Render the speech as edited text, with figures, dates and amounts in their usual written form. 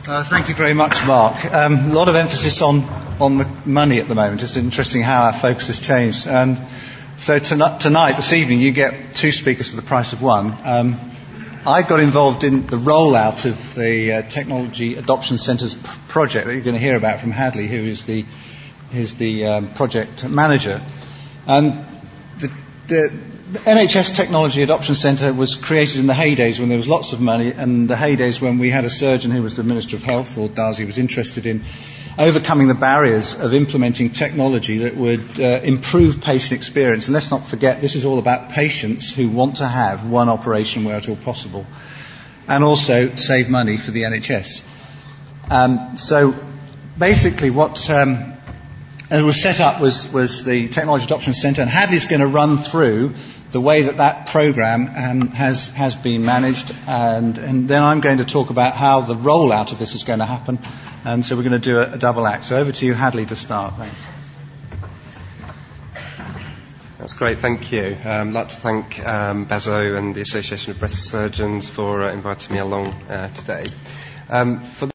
Thank you very much, Mark. A lot of emphasis on the money at the moment. It's interesting how our focus has changed. And so tonight, this evening, you get two speakers for the price of one. I got involved in the rollout of the Technology Adoption Centre's project that you're going to hear about from Hadley, who is the project manager. And the NHS Technology Adoption Centre was created in the heydays when there was lots of money, and the heydays when we had a surgeon who was the Minister of Health, or Darzi, was interested in overcoming the barriers of implementing technology that would improve patient experience. And let's not forget, this is all about patients who want to have one operation where at all possible, and also save money for the NHS. So basically what was set up was the Technology Adoption Centre, and Hadley's going to run through the way that programme has been managed, and then I'm going to talk about how the rollout of this is going to happen, and so we're going to do a double act. So over to you, Hadley, to start. Thanks. That's great, thank you. I'd like to thank Bezo and the Association of Breast Surgeons for inviting me along today. For